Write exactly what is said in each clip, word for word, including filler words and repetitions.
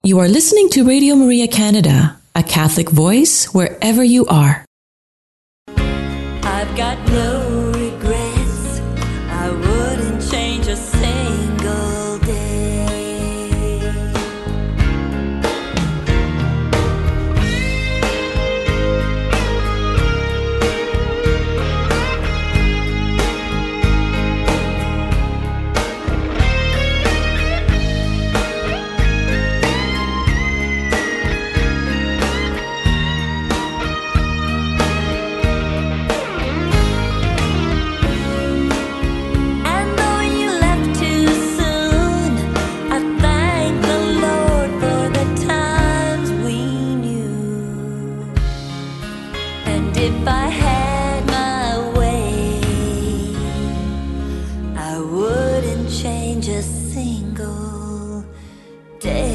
You are listening to Radio Maria Canada, a Catholic voice wherever you are. I've got no regrets. I wouldn't change a single day. If I had my way, I wouldn't change a single day.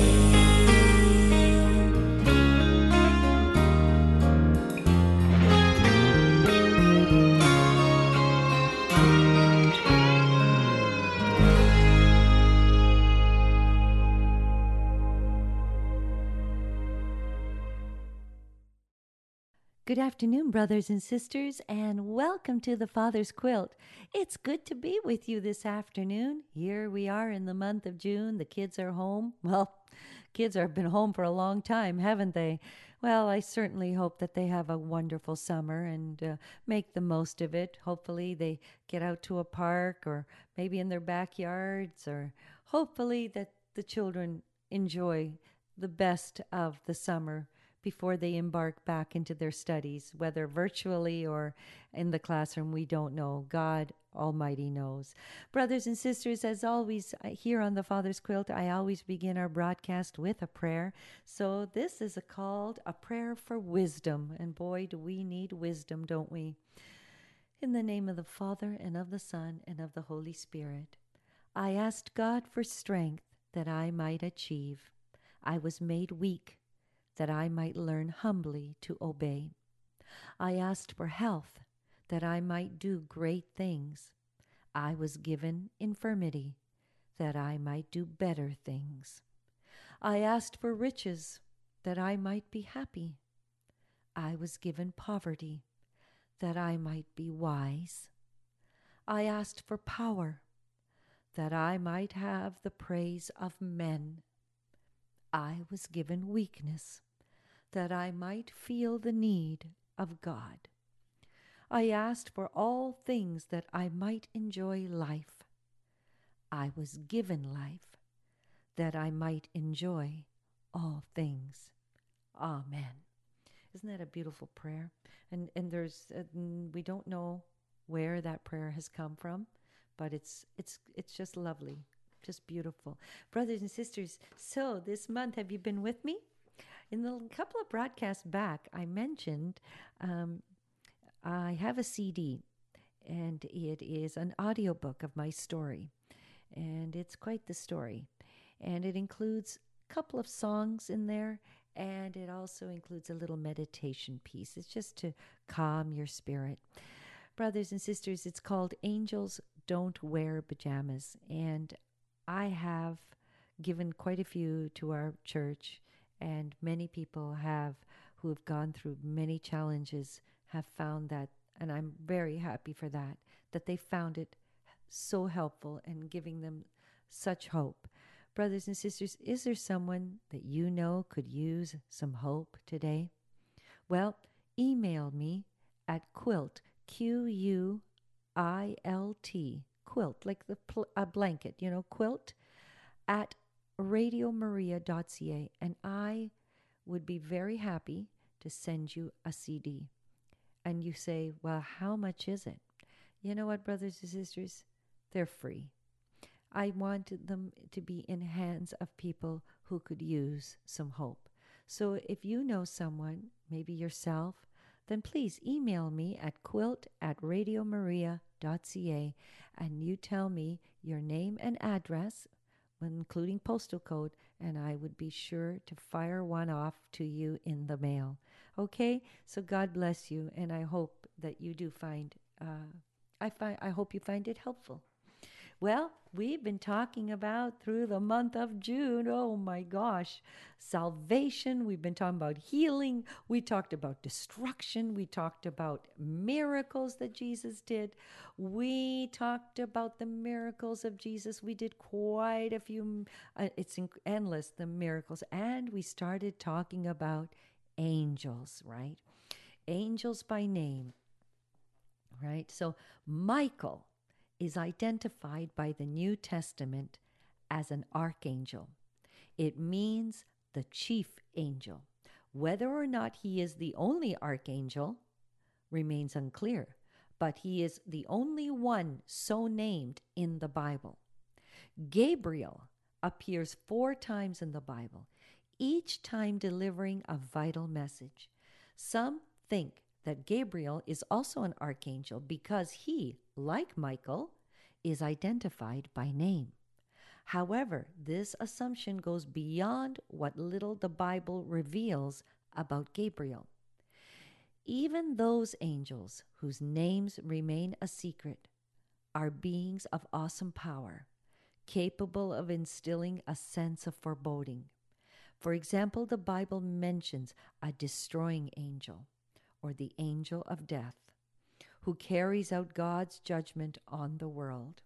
Good afternoon, brothers and sisters, and welcome to the Father's Quilt. It's good to be with you this afternoon. Here we are in the month of June. The kids are home. Well, kids have been home for a long time, haven't they? Well, I certainly hope that they have a wonderful summer and uh, make the most of it. Hopefully they get out to a park or maybe in their backyards, or hopefully that the children enjoy the best of the summer before they embark back into their studies, whether virtually or in the classroom. We don't know. God Almighty knows. Brothers and sisters, as always, here on the Father's Quilt, I always begin our broadcast with a prayer. So this is a called a prayer for wisdom. And boy, do we need wisdom, don't we? In the name of the Father, and of the Son, and of the Holy Spirit, I asked God for strength that I might achieve. I was made weak that I might learn humbly to obey. I asked for health, that I might do great things. I was given infirmity, that I might do better things. I asked for riches, that I might be happy. I was given poverty, that I might be wise. I asked for power, that I might have the praise of men. I was given weakness, that I might feel the need of God. I asked for all things that I might enjoy life. I was given life, that I might enjoy all things. Amen. Isn't that a beautiful prayer? And and there's uh, we don't know where that prayer has come from, but it's it's it's just lovely, just beautiful. Brothers and sisters, so this month, have you been with me? In the couple of broadcasts back, I mentioned um, I have a C D, and it is an audiobook of my story, and it's quite the story. And it includes a couple of songs in there, and it also includes a little meditation piece. It's just to calm your spirit. Brothers and sisters, it's called Angels Don't Wear Pajamas, and I have given quite a few to our church. And many people have, who have gone through many challenges, have found that, and I'm very happy for that, that they found it so helpful and giving them such hope. Brothers and sisters, is there someone that you know could use some hope today? Well, email me at quilt, Q U I L T, quilt, like the pl- a blanket, you know, quilt, at radio maria dot c a, and I would be very happy to send you a C D. And you say, well, how much is it? You know what, brothers and sisters? They're free. I wanted them to be in hands of people who could use some hope. So if you know someone, maybe yourself, then please email me at quilt at radio maria dot c a, and you tell me your name and address, including postal code, and I would be sure to fire one off to you in the mail. Okay? So God bless you, and I hope that you do find, uh, I find, I hope you find it helpful. Well, we've been talking about through the month of June. Oh my gosh. Salvation. We've been talking about healing. We talked about destruction. We talked about miracles that Jesus did. We talked about the miracles of Jesus. We did quite a few, uh, it's in- endless, the miracles. And we started talking about angels, right? Angels by name, right? So Michael is identified by the New Testament as an archangel. It means the chief angel. Whether or not he is the only archangel remains unclear, but he is the only one so named in the Bible. Gabriel appears four times in the Bible, each time delivering a vital message. Some think that Gabriel is also an archangel because he, like Michael, is identified by name. However, this assumption goes beyond what little the Bible reveals about Gabriel. Even those angels whose names remain a secret are beings of awesome power, capable of instilling a sense of foreboding. For example, the Bible mentions a destroying angel, or the angel of death, who carries out God's judgment on the world.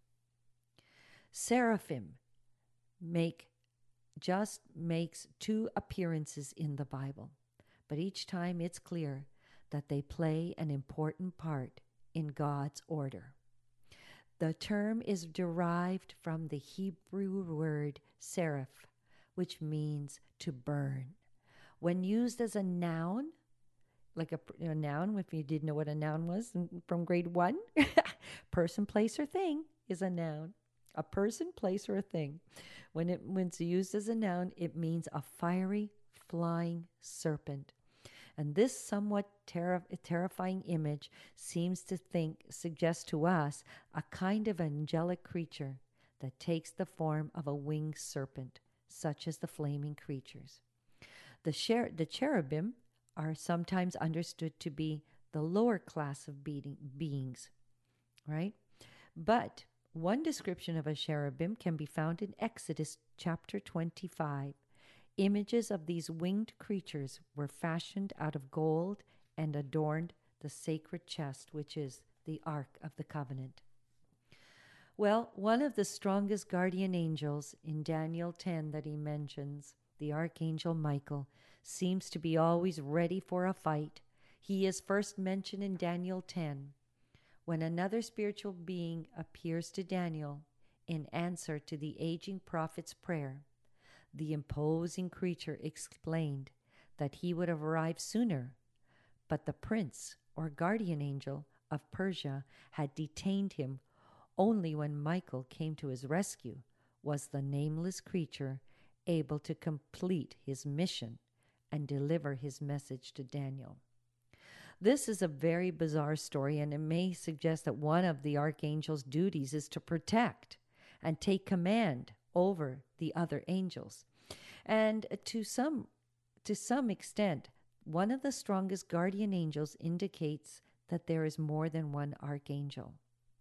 Seraphim make just makes two appearances in the Bible, but each time it's clear that they play an important part in God's order. The term is derived from the Hebrew word seraph, which means to burn. When used as a noun, like a, a noun, if you didn't know what a noun was from grade one, person, place, or thing is a noun. A person, place, or a thing. When, it, when it's used as a noun, it means a fiery, flying serpent. And this somewhat terri- terrifying image seems to think, suggest to us a kind of angelic creature that takes the form of a winged serpent, such as the flaming creatures. The, cher- the cherubim are sometimes understood to be the lower class of being- beings, right? But one description of a cherubim can be found in Exodus chapter twenty-five. Images of these winged creatures were fashioned out of gold and adorned the sacred chest, which is the Ark of the Covenant. Well, one of the strongest guardian angels in Daniel ten that he mentions, the Archangel Michael, seems to be always ready for a fight. He is first mentioned in Daniel ten, when another spiritual being appears to Daniel in answer to the aging prophet's prayer. The imposing creature explained that he would have arrived sooner, but the prince or guardian angel of Persia had detained him. Only when Michael came to his rescue was the nameless creature able to complete his mission and deliver his message to Daniel. This is a very bizarre story, and it may suggest that one of the archangel's duties is to protect and take command over the other angels. And to some to some extent, one of the strongest guardian angels indicates that there is more than one archangel.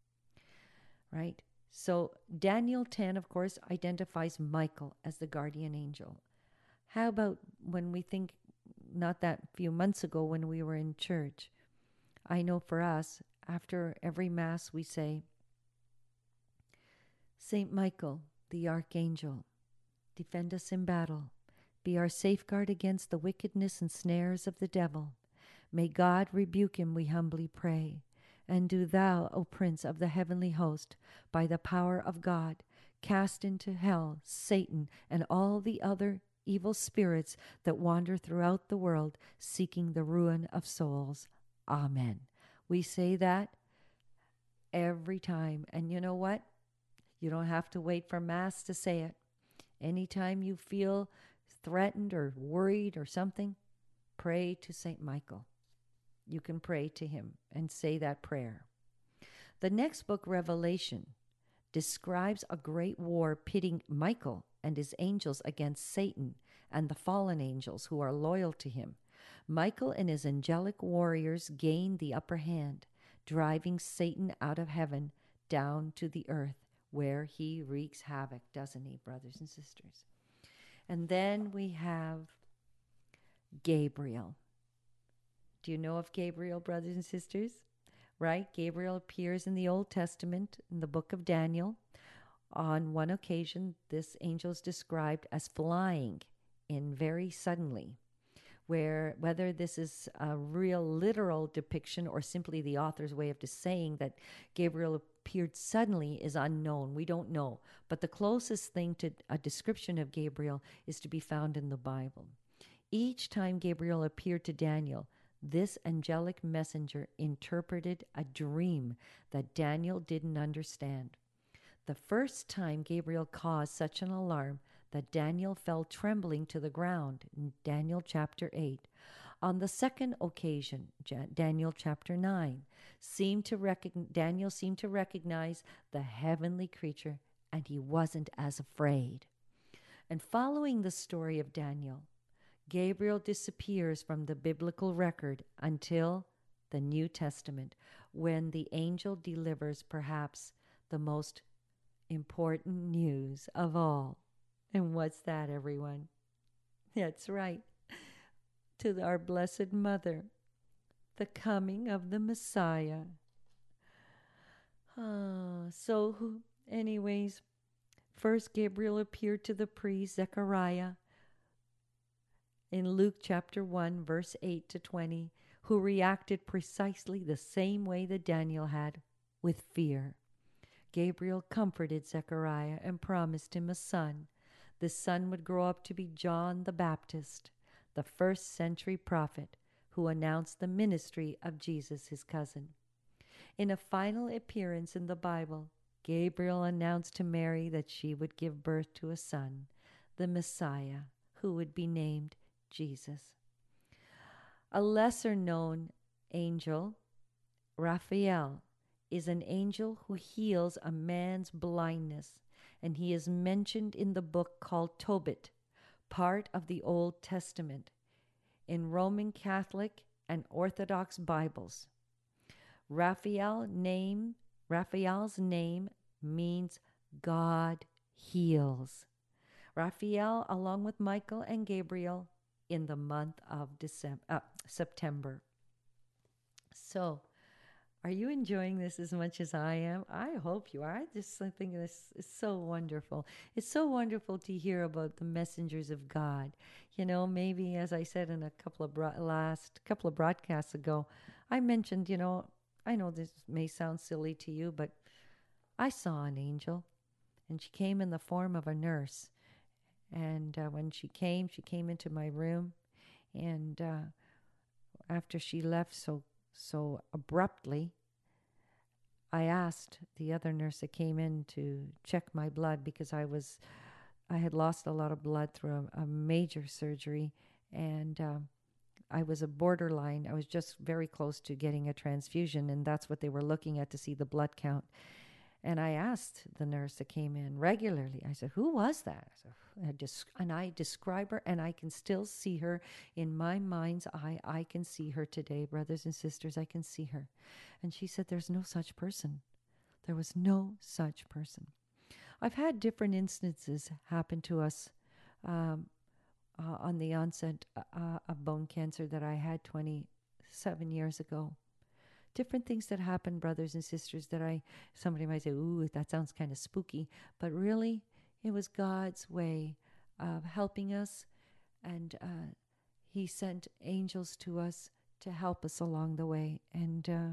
Right? So Daniel ten, of course, identifies Michael as the guardian angel. How about when we think, not that few months ago when we were in church, I know for us, after every Mass we say, Saint Michael, the Archangel, defend us in battle. Be our safeguard against the wickedness and snares of the devil. May God rebuke him, we humbly pray. And do thou, O Prince of the heavenly host, by the power of God, cast into hell Satan and all the other evil spirits that wander throughout the world, seeking the ruin of souls. Amen. We say that every time. And you know what? You don't have to wait for Mass to say it. Anytime you feel threatened or worried or something, pray to Saint Michael. You can pray to him and say that prayer. The next book, Revelation, describes a great war pitting Michael and his angels against Satan and the fallen angels who are loyal to him. Michael and his angelic warriors gain the upper hand, driving Satan out of heaven down to the earth, where he wreaks havoc, doesn't he, brothers and sisters? And then we have Gabriel. Do you know of Gabriel, brothers and sisters? Right? Gabriel appears in the Old Testament in the book of Daniel. On one occasion, this angel is described as flying in very suddenly. Where whether this is a real literal depiction or simply the author's way of just saying that Gabriel appeared suddenly is unknown. We don't know. But the closest thing to a description of Gabriel is to be found in the Bible. Each time Gabriel appeared to Daniel, this angelic messenger interpreted a dream that Daniel didn't understand. The first time Gabriel caused such an alarm that Daniel fell trembling to the ground in Daniel chapter eight. On the second occasion, Daniel chapter nine, seemed to recogn- Daniel seemed to recognize the heavenly creature, and he wasn't as afraid. And following the story of Daniel, Gabriel disappears from the biblical record until the New Testament, when the angel delivers perhaps the most important news of all. And what's that, everyone? That's right. To our Blessed Mother, the coming of the Messiah. Ah, so, anyways, first Gabriel appeared to the priest Zechariah in Luke chapter one, verse eight to twenty, who reacted precisely the same way that Daniel had, with fear. Gabriel comforted Zechariah and promised him a son. The son would grow up to be John the Baptist, the first century prophet who announced the ministry of Jesus, his cousin. In a final appearance in the Bible, Gabriel announced to Mary that she would give birth to a son, the Messiah, who would be named Jesus. A lesser-known angel, Raphael, is an angel who heals a man's blindness, and he is mentioned in the book called Tobit, part of the Old Testament, in Roman Catholic and Orthodox Bibles. Raphael name, Raphael's name means God heals. Raphael, along with Michael and Gabriel, in the month of December, uh, September. So, are you enjoying this as much as I am? I hope you are. I just think this is so wonderful. It's so wonderful to hear about the messengers of God. You know, maybe as I said in a couple of bro- last couple of broadcasts ago, I mentioned, you know, I know this may sound silly to you, but I saw an angel, and she came in the form of a nurse. And uh, when she came, she came into my room, and uh, after she left so so abruptly, I asked the other nurse that came in to check my blood, because I was, I had lost a lot of blood through a, a major surgery, and um, I was a borderline. I was just very close to getting a transfusion, and that's what they were looking at to see the blood count. And I asked the nurse that came in regularly, I said, who was that? I said, I des- and I describe her, and I can still see her in my mind's eye. I can see her today, brothers and sisters, I can see her. And she said, there's no such person. There was no such person. I've had different instances happen to us um, uh, on the onset uh, of bone cancer that I had twenty-seven years ago. Different things that happen, brothers and sisters, that I, somebody might say, ooh, that sounds kind of spooky. But really, it was God's way of helping us. And uh, he sent angels to us to help us along the way. And uh,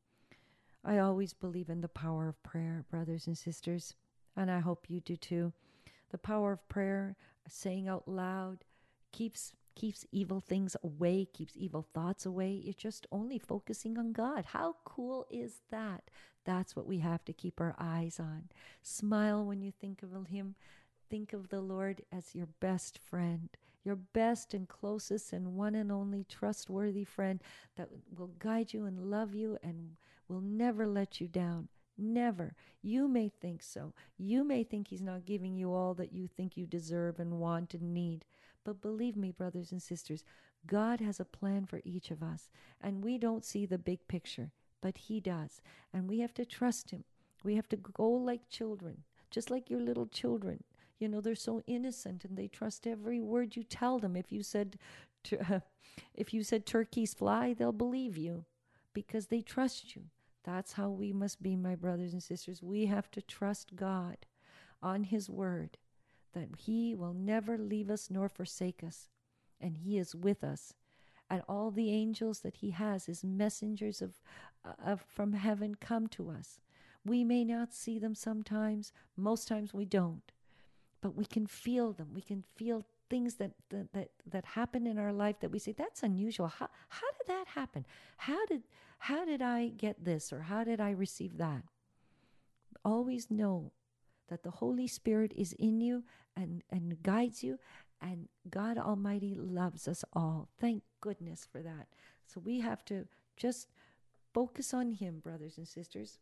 I always believe in the power of prayer, brothers and sisters. And I hope you do too. The power of prayer, saying out loud, keeps keeps evil things away, keeps evil thoughts away. You're just only focusing on God. How cool is that? That's what we have to keep our eyes on. Smile when you think of him. Think of the Lord as your best friend, your best and closest and one and only trustworthy friend that will guide you and love you and will never let you down. Never. You may think so. You may think he's not giving you all that you think you deserve and want and need. But believe me, brothers and sisters, God has a plan for each of us. And we don't see the big picture, but he does. And we have to trust him. We have to go like children, just like your little children. You know, they're so innocent and they trust every word you tell them. If you said, uh, if you said turkeys fly, they'll believe you because they trust you. That's how we must be, my brothers and sisters. We have to trust God on His word, that He will never leave us nor forsake us, and He is with us. And all the angels that He has, His messengers of, of from heaven, come to us. We may not see them sometimes. Most times we don't. But we can feel them. We can feel things that, that, that, that happen in our life that we say, that's unusual. How, how did that happen? How did, how did I get this? Or how did I receive that? Always know that the Holy Spirit is in you and, and guides you. And God Almighty loves us all. Thank goodness for that. So we have to just focus on Him, brothers and sisters.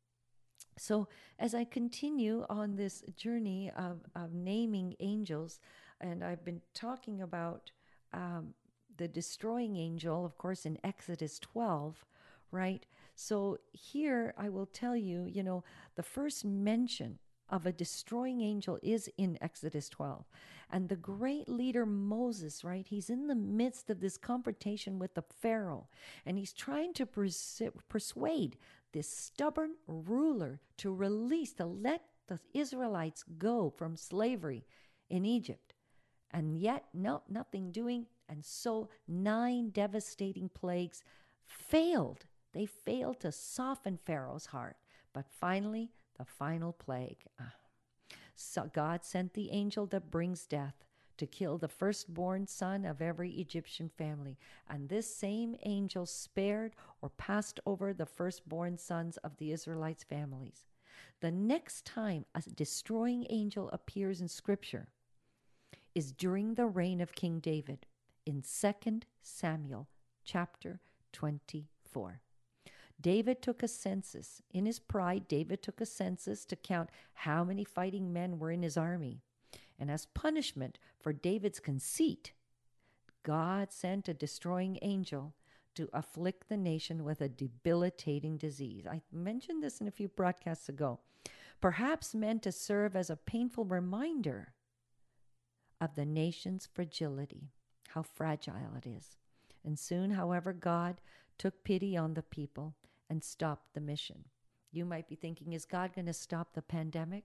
So as I continue on this journey of, of naming angels, and I've been talking about um, the destroying angel, of course, in Exodus twelve, right? So here I will tell you, you know, the first mention of a destroying angel is in Exodus twelve. And the great leader Moses, right, he's in the midst of this confrontation with the Pharaoh, and he's trying to pers- persuade this stubborn ruler to release, to let the Israelites go from slavery in Egypt. And yet, no, nothing doing. And so nine devastating plagues failed. They failed to soften Pharaoh's heart. But finally, the final plague. Ah. So God sent the angel that brings death to kill the firstborn son of every Egyptian family. And this same angel spared or passed over the firstborn sons of the Israelites' families. The next time a destroying angel appears in Scripture is during the reign of King David in Second Samuel chapter twenty-four. David took a census. In his pride, David took a census to count how many fighting men were in his army. And as punishment for David's conceit, God sent a destroying angel to afflict the nation with a debilitating disease. I mentioned this in a few broadcasts ago. Perhaps meant to serve as a painful reminder of the nation's fragility, how fragile it is. And soon, however, God took pity on the people and stopped the mission. You might be thinking, is God going to stop the pandemic?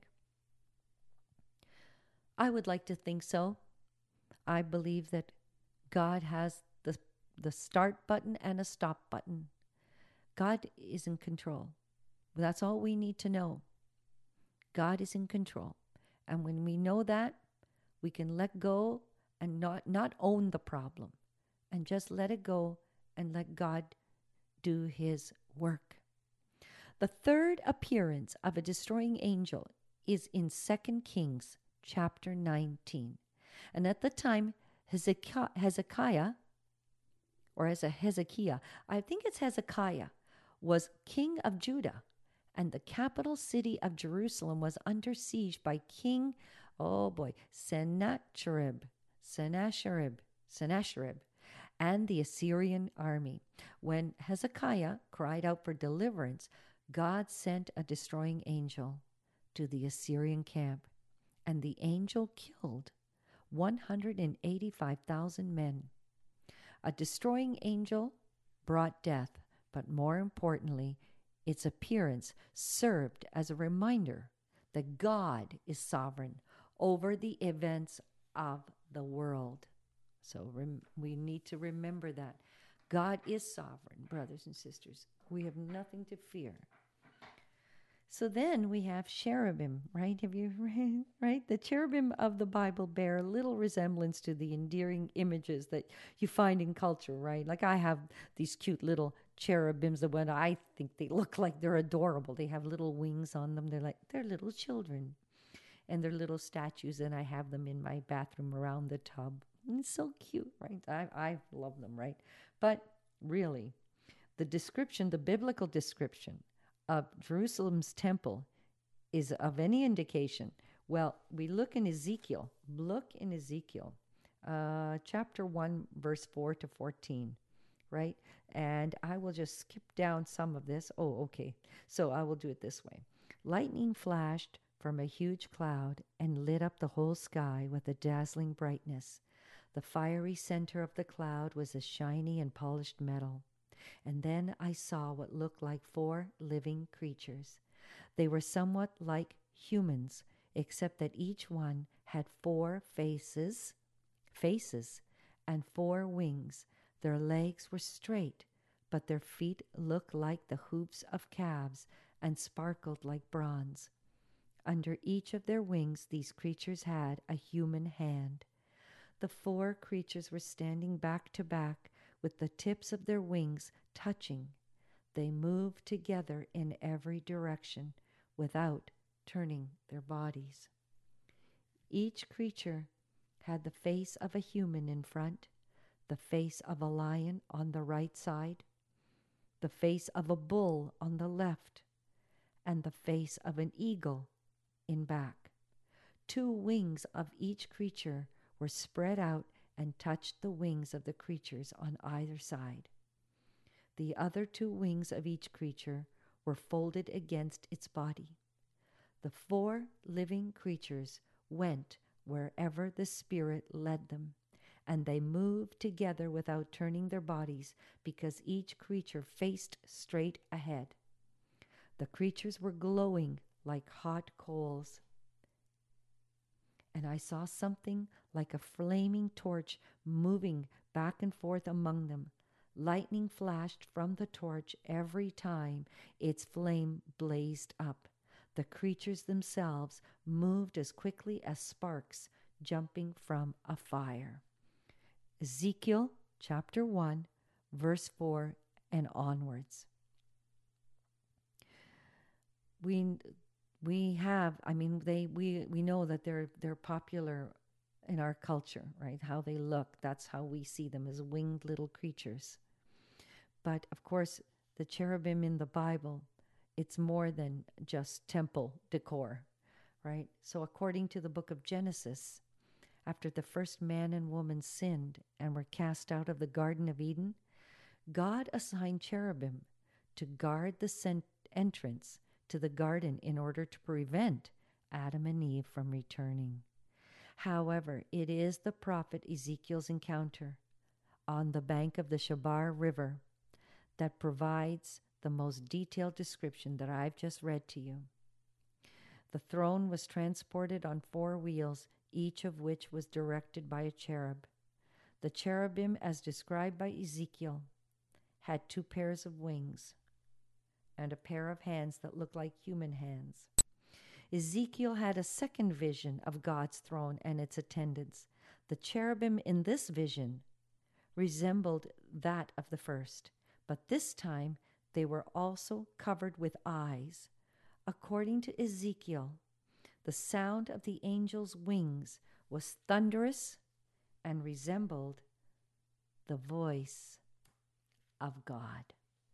I would like to think so. I believe that God has the, the start button and a stop button. God is in control. That's all we need to know. God is in control. And when we know that, we can let go and not, not own the problem, and just let it go and let God do His work. The third appearance of a destroying angel is in Second Kings chapter nineteen. And at the time, Hezekiah, Hezekiah or as a Hezekiah, I think it's Hezekiah, was king of Judah, and the capital city of Jerusalem was under siege by King, oh boy, Sennacherib, Sennacherib, Sennacherib, and the Assyrian army. When Hezekiah cried out for deliverance, God sent a destroying angel to the Assyrian camp, and the angel killed one hundred eighty-five thousand men. A destroying angel brought death, but more importantly, its appearance served as a reminder that God is sovereign over the events of the world. So rem- we need to remember that. God is sovereign, brothers and sisters. We have nothing to fear. So then we have cherubim, right? Have you right? The cherubim of the Bible bear little resemblance to the endearing images that you find in culture, right? Like I have these cute little cherubims that when I think they look like they're adorable. They have little wings on them. They're like they're little children. And they're little statues, and I have them in my bathroom around the tub. And it's so cute, right? I I love them, right? But really, the description, the biblical description of Jerusalem's temple is of any indication. Well, we look in Ezekiel. Look in Ezekiel, uh, chapter one, verse four to fourteen, right? And I will just skip down some of this. Oh, okay. So I will do it this way. Lightning flashed from a huge cloud and lit up the whole sky with a dazzling brightness. The fiery center of the cloud was as shiny and polished metal. And then I saw what looked like four living creatures. They were somewhat like humans, except that each one had four faces, faces, and four wings. Their legs were straight, but their feet looked like the hoofs of calves and sparkled like bronze. Under each of their wings, these creatures had a human hand. The four creatures were standing back to back with the tips of their wings touching. They moved together in every direction without turning their bodies. Each creature had the face of a human in front, the face of a lion on the right side, the face of a bull on the left, and the face of an eagle in back. Two wings of each creature were spread out and touched the wings of the creatures on either side. The other two wings of each creature were folded against its body. The four living creatures went wherever the Spirit led them, and they moved together without turning their bodies because each creature faced straight ahead. The creatures were glowing like hot coals. And I saw something like a flaming torch moving back and forth among them. Lightning flashed from the torch every time its flame blazed up. The creatures themselves moved as quickly as sparks jumping from a fire. Ezekiel chapter one, verse four and onwards. We we have, I mean, they we, we know that they're they're popular in our culture, right? How they look, that's how we see them, as winged little creatures. But of course, the cherubim in the Bible, it's more than just temple decor, right? So according to the book of Genesis, after the first man and woman sinned and were cast out of the Garden of Eden, God assigned cherubim to guard the cent- entrance to the garden in order to prevent Adam and Eve from returning. However, it is the prophet Ezekiel's encounter on the bank of the Chebar River that provides the most detailed description that I've just read to you. The throne was transported on four wheels, each of which was directed by a cherub. The cherubim, as described by Ezekiel, had two pairs of wings and a pair of hands that looked like human hands. Ezekiel had a second vision of God's throne and its attendants. The cherubim in this vision resembled that of the first, but this time they were also covered with eyes. According to Ezekiel, the sound of the angel's wings was thunderous and resembled the voice of God.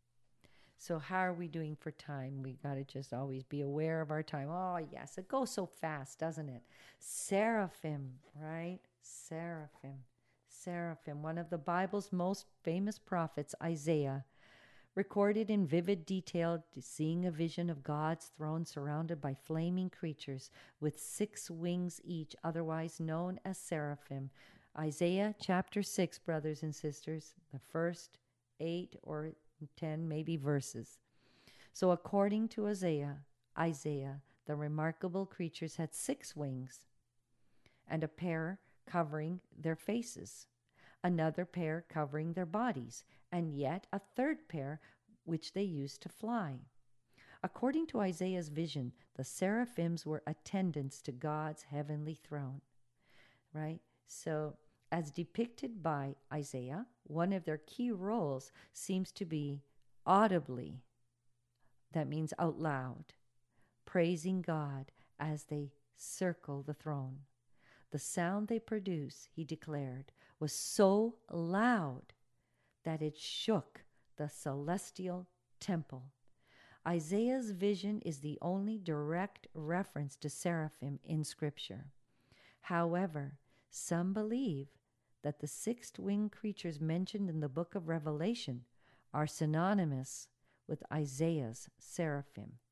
So how are we doing for time? We got to just always be aware of our time. Oh, yes, it goes so fast, doesn't it? Seraphim, right? Seraphim. Seraphim, one of the Bible's most famous prophets, Isaiah, recorded in vivid detail seeing a vision of God's throne surrounded by flaming creatures with six wings each, otherwise known as seraphim. Isaiah chapter six, brothers and sisters, the first eight or ten maybe verses. So according to Isaiah, Isaiah, the remarkable creatures had six wings and a pair covering their faces, another pair covering their bodies, and yet a third pair which they used to fly. According to Isaiah's vision, the seraphims were attendants to God's heavenly throne, right? So as depicted by Isaiah, one of their key roles seems to be audibly, that means out loud, praising God as they circle the throne. The sound they produce, he declared, was so loud that it shook the celestial temple. Isaiah's vision is the only direct reference to seraphim in Scripture. However, some believe that the six-winged creatures mentioned in the book of Revelation are synonymous with Isaiah's seraphim.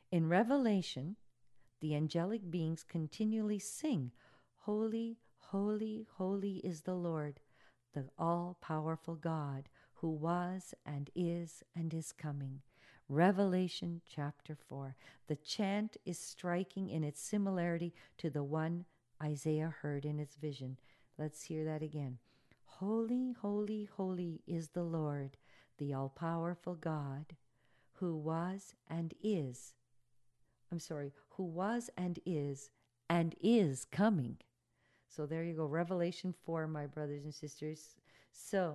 In Revelation, the angelic beings continually sing, "Holy, holy, holy is the Lord, the all-powerful God, who was and is and is coming." Revelation chapter four. The chant is striking in its similarity to the one Isaiah heard in his vision. Let's hear that again. Holy, holy, holy is the Lord, the all-powerful God, who was and is, I'm sorry, who was and is and is coming. So there you go, Revelation four, my brothers and sisters. So,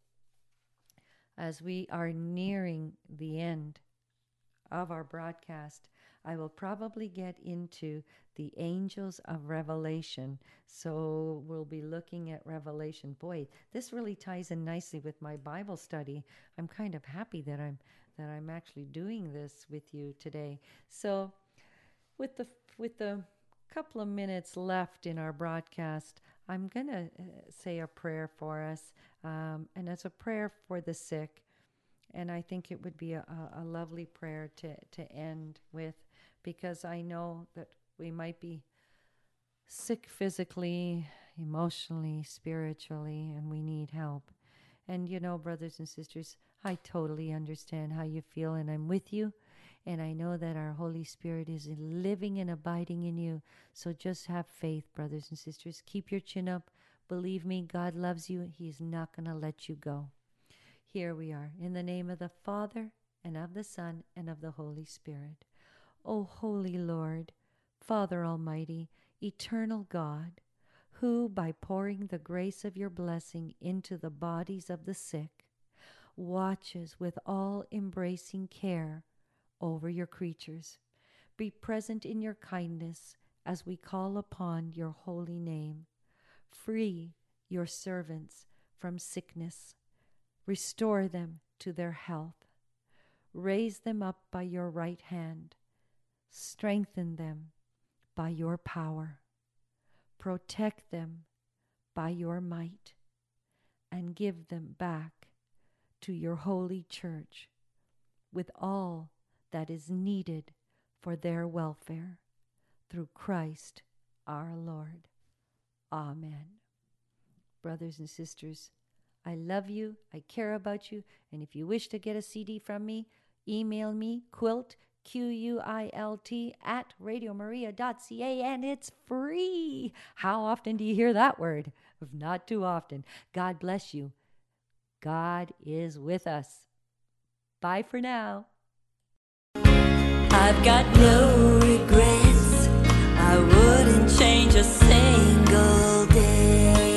as we are nearing the end of our broadcast, I will probably get into the angels of Revelation. So we'll be looking at Revelation. Boy, this really ties in nicely with my Bible study. I'm kind of happy that I'm that I'm actually doing this with you today. So with the with the couple of minutes left in our broadcast, I'm going to uh, say a prayer for us, um, and it's a prayer for the sick. And I think it would be a, a lovely prayer to, to end with, because I know that we might be sick physically, emotionally, spiritually, and we need help. And you know, brothers and sisters, I totally understand how you feel, and I'm with you. And I know that our Holy Spirit is living and abiding in you. So just have faith, brothers and sisters. Keep your chin up. Believe me, God loves you. He's not going to let you go. Here we are, in the name of the Father, and of the Son, and of the Holy Spirit. O Holy Lord, Father Almighty, eternal God, who, by pouring the grace of your blessing into the bodies of the sick, watches with all-embracing care over your creatures, be present in your kindness as we call upon your holy name. Free your servants from sickness. Restore them to their health. Raise them up by your right hand. Strengthen them by your power. Protect them by your might. And give them back to your holy church with all that is needed for their welfare. Through Christ our Lord. Amen. Brothers and sisters, I love you, I care about you, and if you wish to get a C D from me, email me, quilt, Q U I L T, at radio maria dot c a, and it's free. How often do you hear that word? Not too often. God bless you. God is with us. Bye for now. I've got no regrets. I wouldn't change a single day.